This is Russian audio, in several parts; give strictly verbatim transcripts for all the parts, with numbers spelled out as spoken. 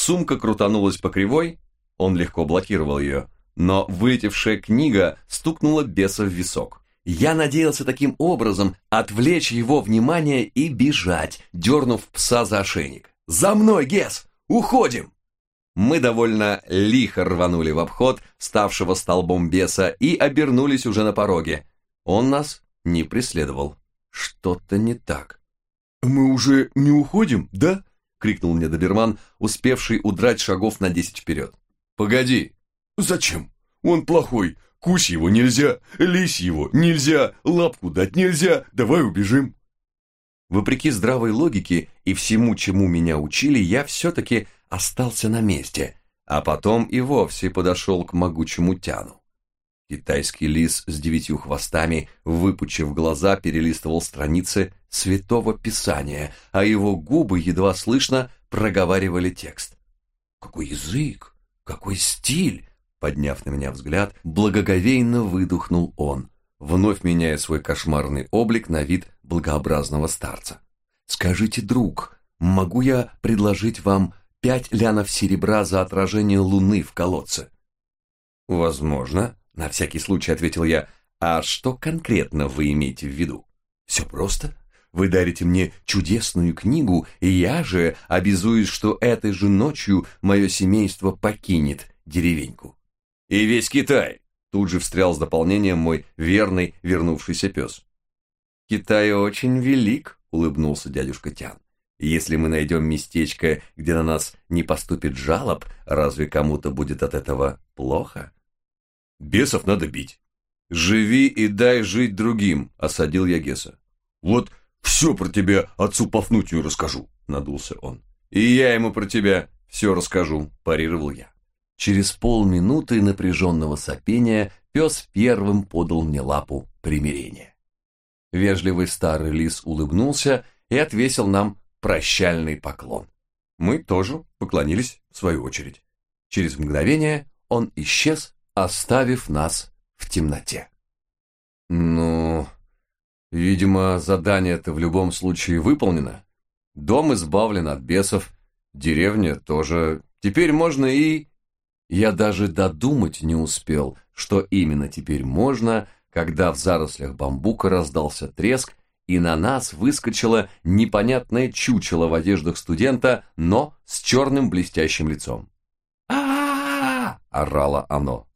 Сумка крутанулась по кривой, он легко блокировал ее, но вылетевшая книга стукнула беса в висок. Я надеялся таким образом отвлечь его внимание и бежать, дернув пса за ошейник. «За мной, Гес! Уходим!» Мы довольно лихо рванули в обход ставшего столбом беса и обернулись уже на пороге. Он нас не преследовал. Что-то не так. «Мы уже не уходим, да?» — крикнул мне доберман, успевший удрать шагов на десять вперед. «Погоди!» «Зачем? Он плохой. Кусь его нельзя, лись его нельзя, лапку дать нельзя, давай убежим». Вопреки здравой логике и всему, чему меня учили, я все-таки остался на месте, а потом и вовсе подошел к могучему тяну. Китайский лис с девятью хвостами, выпучив глаза, перелистывал страницы Святого Писания, а его губы едва слышно проговаривали текст. «Какой язык! Какой стиль!» Подняв на меня взгляд, благоговейно выдохнул он, вновь меняя свой кошмарный облик на вид благообразного старца. «Скажите, друг, могу я предложить вам пять лянов серебра за отражение луны в колодце?» «Возможно», — на всякий случай ответил я. «А что конкретно вы имеете в виду?» «Все просто. Вы дарите мне чудесную книгу, и я же обязуюсь, что этой же ночью мое семейство покинет деревеньку». «И весь Китай!» — тут же встрял с дополнением мой верный вернувшийся пес. «Китай очень велик», — улыбнулся дядюшка Тян. «Если мы найдем местечко, где на нас не поступит жалоб, разве кому-то будет от этого плохо?» «Бесов надо бить». «Живи и дай жить другим», — осадил я Геса. «Вот все про тебя отцу Пафнутию расскажу», — надулся он. «И я ему про тебя все расскажу», — парировал я. Через полминуты напряженного сопения пес первым подал мне лапу примирения. Вежливый старый лис улыбнулся и отвесил нам прощальный поклон. Мы тоже поклонились в свою очередь. Через мгновение он исчез, оставив нас в темноте. Ну, видимо, задание-то в любом случае выполнено. Дом избавлен от бесов, деревня тоже. Теперь можно и... Я даже додумать не успел, что именно теперь можно, когда в зарослях бамбука раздался треск, и на нас выскочило непонятное чучело в одеждах студента, но с черным блестящим лицом. а орало оно.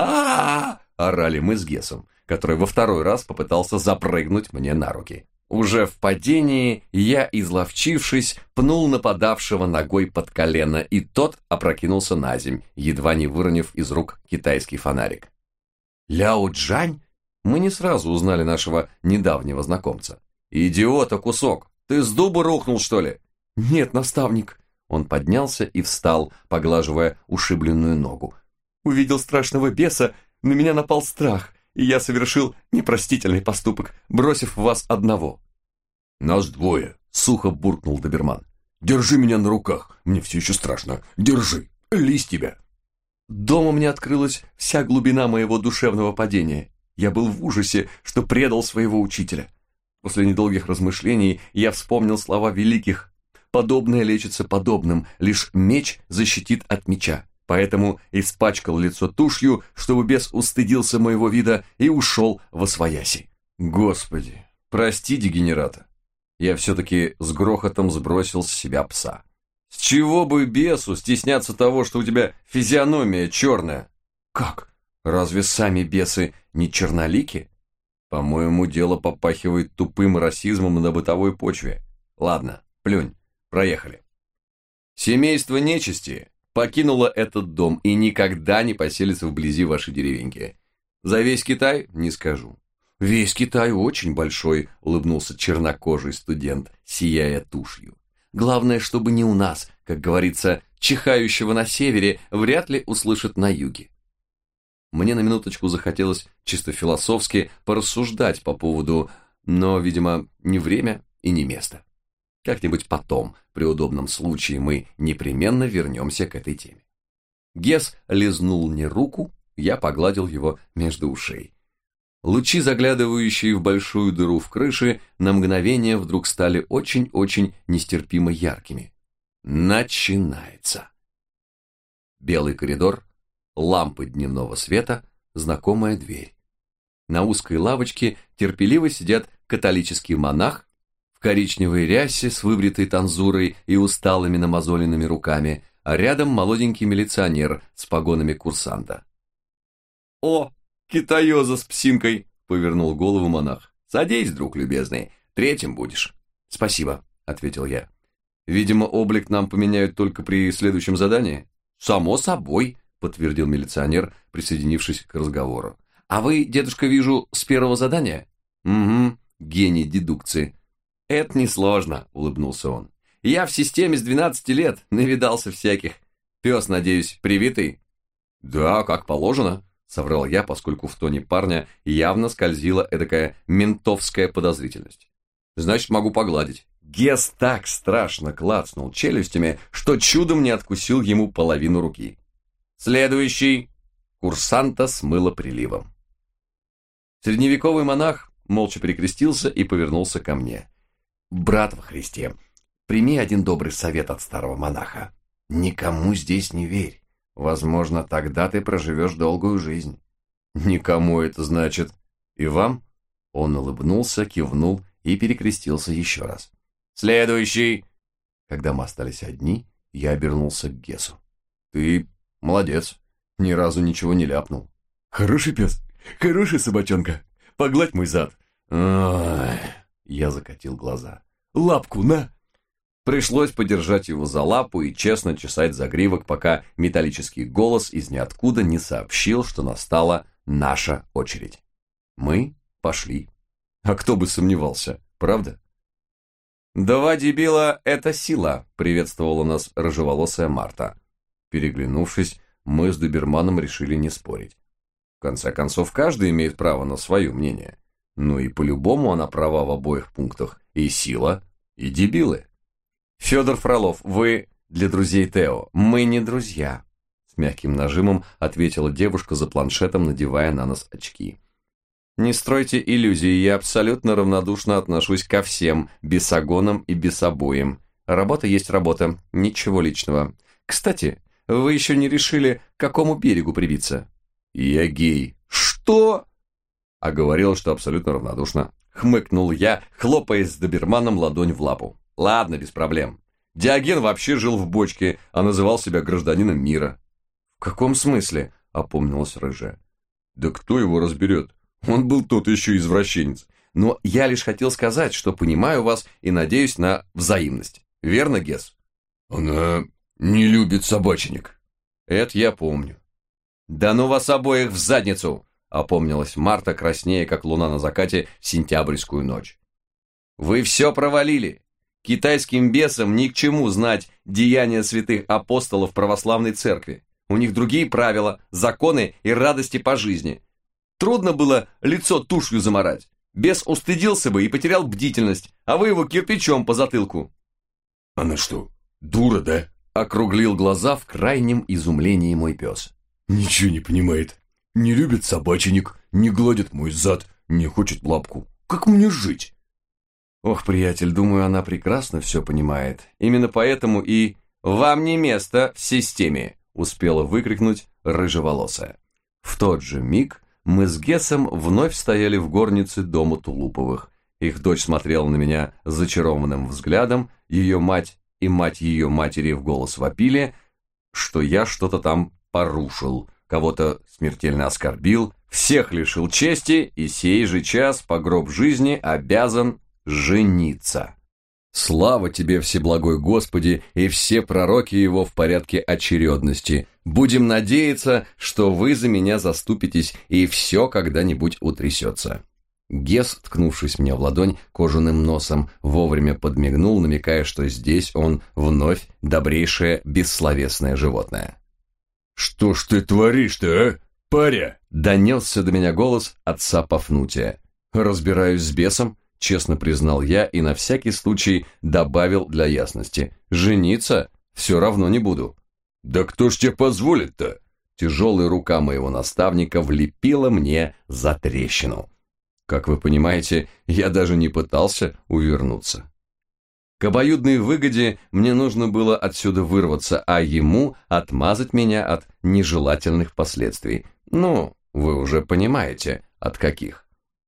а орали мы с Гесом, который во второй раз попытался запрыгнуть мне на руки. Уже в падении я, изловчившись, пнул нападавшего ногой под колено, и тот опрокинулся на земь, едва не выронив из рук китайский фонарик. «Ляо Джань?» Мы не сразу узнали нашего недавнего знакомца. «Идиота кусок! Ты с дуба рухнул, что ли?» «Нет, наставник!» Он поднялся и встал, поглаживая ушибленную ногу. «Увидел страшного беса, на меня напал страх, и я совершил непростительный поступок, бросив вас одного». «Нас двое», — сухо буркнул доберман. «Держи меня на руках, мне все еще страшно. Держи, лись тебя». Дома мне открылась вся глубина моего душевного падения. Я был в ужасе, что предал своего учителя. После недолгих размышлений я вспомнил слова великих: «Подобное лечится подобным, лишь меч защитит от меча». Поэтому испачкал лицо тушью, чтобы бес устыдился моего вида и ушел восвояси. Господи, прости дегенерата. Я все-таки с грохотом сбросил с себя пса. С чего бы бесу стесняться того, что у тебя физиономия черная? Как? Разве сами бесы не чернолики? По-моему, дело попахивает тупым расизмом на бытовой почве. Ладно, плюнь, проехали. Семейство нечисти покинула этот дом и никогда не поселится вблизи вашей деревеньки. За весь Китай не скажу. Весь Китай очень большой, улыбнулся чернокожий студент, сияя тушью. Главное, чтобы не у нас, как говорится, чихающего на севере вряд ли услышат на юге. Мне на минуточку захотелось чисто философски порассуждать по поводу, но, видимо, не время и не место. Как-нибудь потом, при удобном случае, мы непременно вернемся к этой теме. Гес лизнул мне руку, я погладил его между ушей. Лучи, заглядывающие в большую дыру в крыше, на мгновение вдруг стали очень-очень нестерпимо яркими. Начинается. белый коридор, лампы дневного света, знакомая дверь. На узкой лавочке терпеливо сидят католический монах в коричневой рясе с выбритой танзурой и усталыми намазоленными руками, а рядом молоденький милиционер с погонами курсанта. «О, китаёза с псинкой!» — повернул голову монах. «Садись, друг любезный, третьим будешь». «Спасибо», — ответил я. «Видимо, облик нам поменяют только при следующем задании?» «Само собой», — подтвердил милиционер, присоединившись к разговору. «А вы, дедушка, вижу, с первого задания?» «Угу, гений дедукции». «Это несложно», — улыбнулся он. «Я в системе с двенадцати лет, навидался всяких. Пес, надеюсь, привитый?» «Да, как положено», — соврал я, поскольку в тоне парня явно скользила эдакая ментовская подозрительность. «Значит, могу погладить». Гес так страшно клацнул челюстями, что чудом не откусил ему половину руки. «Следующий!» Курсанта смыло приливом. Средневековый монах молча перекрестился и повернулся ко мне. «Брат во Христе, прими один добрый совет от старого монаха. Никому здесь не верь. Возможно, тогда ты проживешь долгую жизнь». «Никому это значит? И вам?» Он улыбнулся, кивнул и перекрестился еще раз. «Следующий!» Когда мы остались одни, я обернулся к Гесу. «Ты молодец, ни разу ничего не ляпнул». «Хороший пес, хорошая собачонка, погладь мой зад». «Ай!» Я закатил глаза. «Лапку на!» Пришлось подержать его за лапу и честно чесать загривок, пока металлический голос из ниоткуда не сообщил, что настала наша очередь. Мы пошли. А кто бы сомневался, правда? «Два дебила — это сила», — приветствовала нас рыжеволосая Марта. Переглянувшись, мы с доберманом решили не спорить. В конце концов, каждый имеет право на свое мнение. Ну и по-любому она права в обоих пунктах. И сила, и дебилы. «Федор Фролов, вы для друзей Тео. Мы не друзья», — с мягким нажимом ответила девушка за планшетом, надевая на нос очки. «Не стройте иллюзий, я абсолютно равнодушно отношусь ко всем бесогонам и бесобоям. Работа есть работа, ничего личного. Кстати, вы еще не решили, к какому берегу прибиться?» «Я гей». «Что?» А говорил, что абсолютно равнодушно. Хмыкнул я, хлопая с доберманом ладонь в лапу. «Ладно, без проблем. Диоген вообще жил в бочке, а называл себя гражданином мира». «В каком смысле?» — опомнилась рыжая. «Да кто его разберет? Он был тот еще извращенец. Но я лишь хотел сказать, что понимаю вас и надеюсь на взаимность. Верно, Гес?» «Она не любит собаченек». «Это я помню». «Да ну вас обоих в задницу!» — опомнилась Марта, краснея, как луна на закате в сентябрьскую ночь. «Вы все провалили. Китайским бесам ни к чему знать деяния святых апостолов православной церкви. У них другие правила, законы и радости по жизни. Трудно было лицо тушью замарать. Бес устыдился бы и потерял бдительность, а вы его кирпичом по затылку». «Она что, дура, да?» — округлил глаза в крайнем изумлении мой пес. «Ничего не понимает. Не любит собаченек, не гладит мой зад, не хочет лапку. Как мне жить?» «Ох, приятель, думаю, она прекрасно все понимает. Именно поэтому и «вам не место в системе», — успела выкрикнуть рыжеволосая. В тот же миг мы с Гесом вновь стояли в горнице дома Тулуповых. Их дочь смотрела на меня зачарованным взглядом, ее мать и мать ее матери в голос вопили, что я что-то там порушил, кого-то смертельно оскорбил, всех лишил чести и сей же час по гроб жизни обязан жениться. Слава тебе, Всеблагой Господи, и все пророки его в порядке очередности. Будем надеяться, что вы за меня заступитесь, и все когда-нибудь утрясется. Гес, ткнувшись мне в ладонь кожаным носом, вовремя подмигнул, намекая, что здесь он вновь добрейшее бессловесное животное. «Что ж ты творишь-то, а, паря?» — донесся до меня голос отца Пафнутия. «Разбираюсь с бесом», — честно признал я и на всякий случай добавил для ясности. «Жениться все равно не буду». «Да кто ж тебе позволит-то?» Тяжелая рука моего наставника влепила мне за трещину. Как вы понимаете, я даже не пытался увернуться. К обоюдной выгоде мне нужно было отсюда вырваться, а ему отмазать меня от нежелательных последствий. Ну, вы уже понимаете, от каких.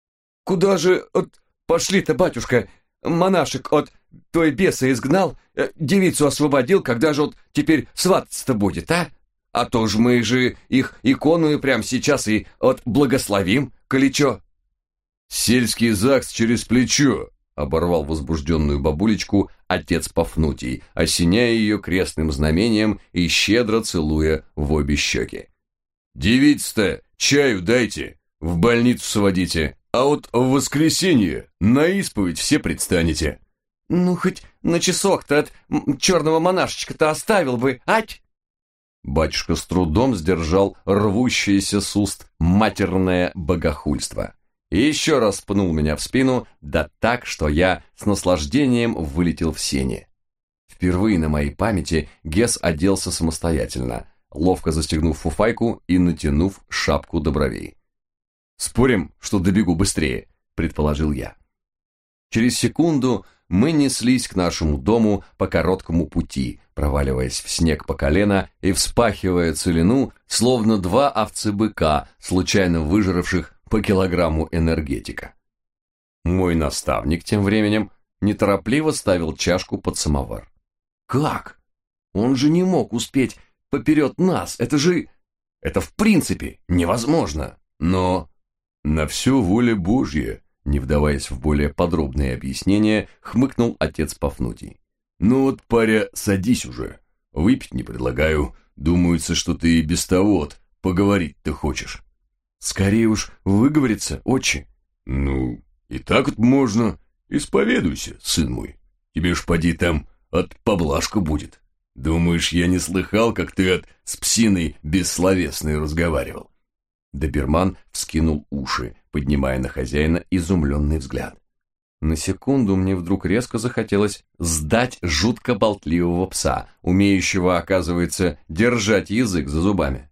«Куда же от пошли-то, батюшка? Монашек от той беса изгнал, девицу освободил, когда же вот теперь свататься-то будет, а? А то ж мы же их икону прямо сейчас и от благословим, коли чё». «Сельский ЗАГС через плечо», — оборвал возбужденную бабулечку отец Пафнутий, осеняя ее крестным знамением и щедро целуя в обе щеки. «Девиц-то чаю дайте, в больницу сводите, а вот в воскресенье на исповедь все предстанете». «Ну, хоть на часок-то от черного монашечка-то оставил бы, ать?» Батюшка с трудом сдержал рвущееся с уст матерное богохульство и еще раз пнул меня в спину, да так, что я с наслаждением вылетел в сени. Впервые на моей памяти Гес оделся самостоятельно, ловко застегнув фуфайку и натянув шапку до бровей. «Спорим, что добегу быстрее», — предположил я. Через секунду мы неслись к нашему дому по короткому пути, проваливаясь в снег по колено и вспахивая целину, словно два овцы-быка, случайно выжравших по килограмму энергетика. Мой наставник тем временем неторопливо ставил чашку под самовар. «Как? Он же не мог успеть поперед нас, это же... это в принципе невозможно, но...» «На все воля Божья», не вдаваясь в более подробные объяснения, хмыкнул отец Пафнутий. «Ну вот, паря, садись уже. Выпить не предлагаю. Думается, что ты и без того вот поговорить-то хочешь». «Скорее уж выговориться, отче». «Ну, и так вот можно. Исповедуйся, сын мой. Тебе ж поди там от поблажка будет. Думаешь, я не слыхал, как ты от с псиной бессловесной разговаривал?» Доберман вскинул уши, поднимая на хозяина изумленный взгляд. На секунду мне вдруг резко захотелось сдать жутко болтливого пса, умеющего, оказывается, держать язык за зубами.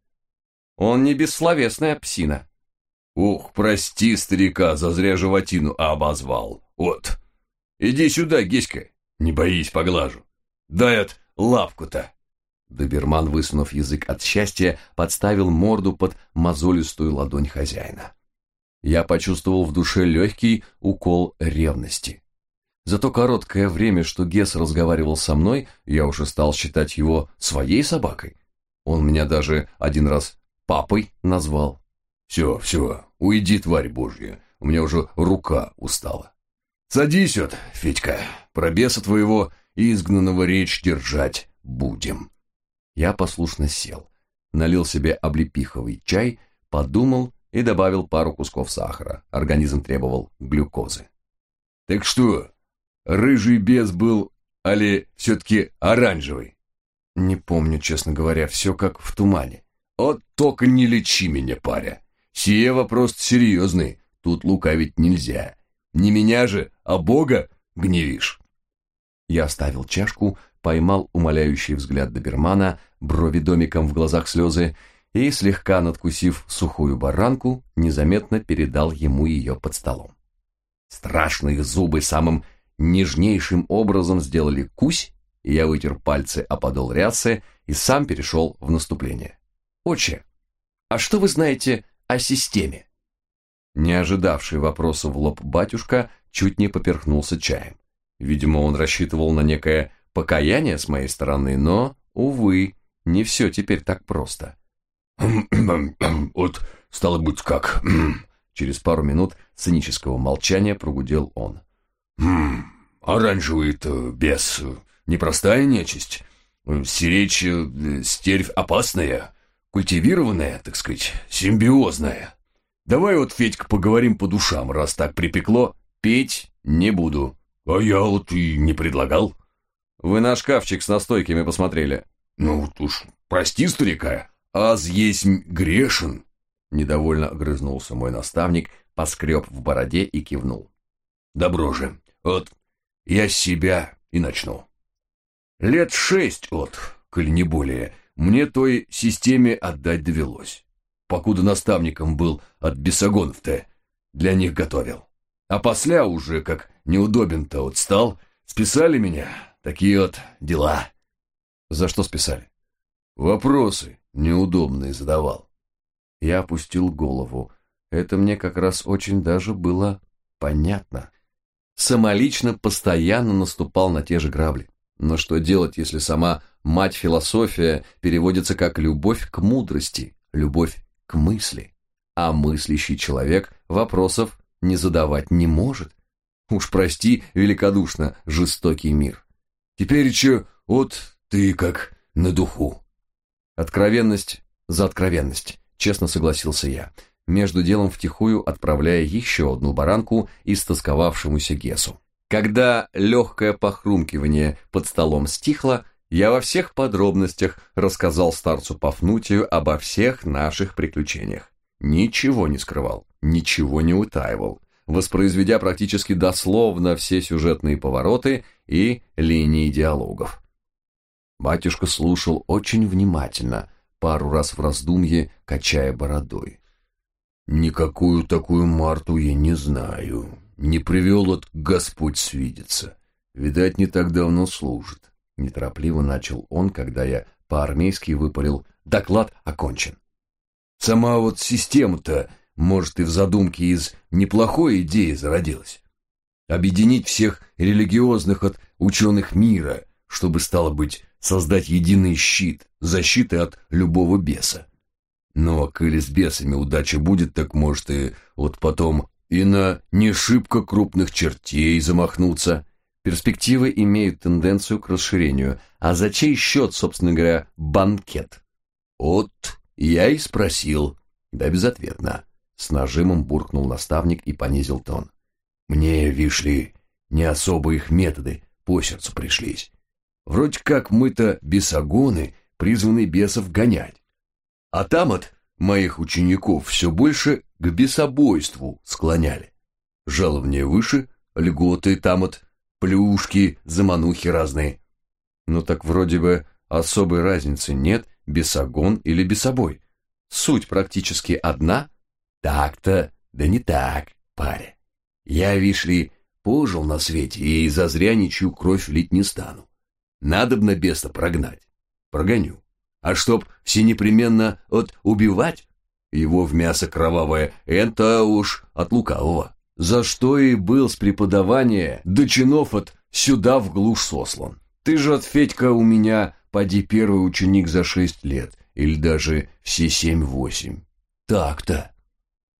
Он не бессловесная псина. «Ух, прости, старика, зазря животину обозвал. Вот. Иди сюда, Геська, не боись, поглажу. Дай от лапку-то». Доберман, высунув язык от счастья, подставил морду под мозолистую ладонь хозяина. Я почувствовал в душе легкий укол ревности. За то короткое время, что Гес разговаривал со мной, я уже стал считать его своей собакой. Он меня даже один раз папой назвал. «Все, все, уйди, тварь божья, у меня уже рука устала. Садись вот, Федька, про беса твоего изгнанного речь держать будем». Я послушно сел, налил себе облепиховый чай, подумал и добавил пару кусков сахара. Организм требовал глюкозы. «Так что, рыжий бес был, али все-таки оранжевый?» «Не помню, честно говоря, все как в тумане». «Вот только не лечи меня, паря. Сие вопрос серьезный, тут лукавить нельзя. Не меня же, а Бога гневишь». Я оставил чашку, поймал умоляющий взгляд добермана, брови домиком, в глазах слезы, и, слегка надкусив сухую баранку, незаметно передал ему ее под столом. Страшные зубы самым нежнейшим образом сделали кусь, и я вытер пальцы о подол рясы и сам перешел в наступление. «Отче, а что вы знаете о системе?» Не ожидавший вопроса в лоб батюшка чуть не поперхнулся чаем. Видимо, он рассчитывал на некое покаяние с моей стороны, но, увы, не все теперь так просто. «Вот, стало быть, как...» Через пару минут цинического молчания прогудел он. «Оранжевый-то бес, непростая нечисть. Сиречь, стервь опасная, культивированная, так сказать, симбиозная. Давай вот, Федька, поговорим по душам, раз так припекло. Петь не буду». «А я вот и не предлагал». «Вы на шкафчик с настойками посмотрели». «Ну уж, прости, старика, аз есть грешен». Недовольно огрызнулся мой наставник, поскреб в бороде и кивнул. «Добро же, вот я с себя и начну. Лет шесть от, коль не более, мне той системе отдать довелось. Покуда наставником был от бесогонов-то, для них готовил. А после уже, как неудобен-то вот стал, Списали меня, такие вот дела. За что списали? Вопросы неудобные задавал. Я опустил голову. Это мне как раз очень даже было понятно. Самолично постоянно наступал на те же грабли. Но что делать, если сама мать-философия переводится как «любовь к мудрости», «любовь к мысли», а мыслящий человек вопросов не задавать не может? Уж прости великодушно жестокий мир. Теперь еще вот ты как на духу. Откровенность за откровенность, честно согласился я, между делом втихую отправляя еще одну баранку истосковавшемуся Гесу. Когда легкое похрумкивание под столом стихло, я во всех подробностях рассказал старцу Пафнутию обо всех наших приключениях. Ничего не скрывал, ничего не утаивал, воспроизведя практически дословно все сюжетные повороты и линии диалогов. Батюшка слушал очень внимательно, пару раз в раздумье качая бородой. «Никакую такую Марту я не знаю. Не привел от Господь свидеться. Видать, не так давно служит». Неторопливо начал он, когда я по-армейски выпалил: «Доклад окончен». «Сама вот система-то, может, и в задумке из неплохой идеи зародилась. Объединить всех религиозных от ученых мира, чтобы, стало быть, создать единый щит, защиты от любого беса. Но, коли с бесами удача будет, так может и вот потом и на не шибко крупных чертей замахнуться». Перспективы имеют тенденцию к расширению. А за чей счет, собственно говоря, банкет? Вот я и спросил. Да безответно. С нажимом буркнул наставник и понизил тон. Мне, вишь ли, не особо их методы по сердцу пришлись. Вроде как мы-то бесогоны, призваны бесов гонять. А там от моих учеников все больше к бесобойству склоняли. Жалование выше, льготы там от плюшки, заманухи разные. Ну так вроде бы особой разницы нет, бесогон или бесобой. Суть практически одна. Так-то, да не так, паря. Я, вишь ли, пожил на свете и зазря ничью кровь лить не стану. Надобно беса прогнать. Прогоню. А чтоб все непременно от убивать, его в мясо кровавое, это уж от лукавого. За что и был с преподавания до чинов от сюда в глушь сослан. Ты же от Федька у меня, поди, первый ученик за шесть лет, или даже все семь-восемь. Так-то.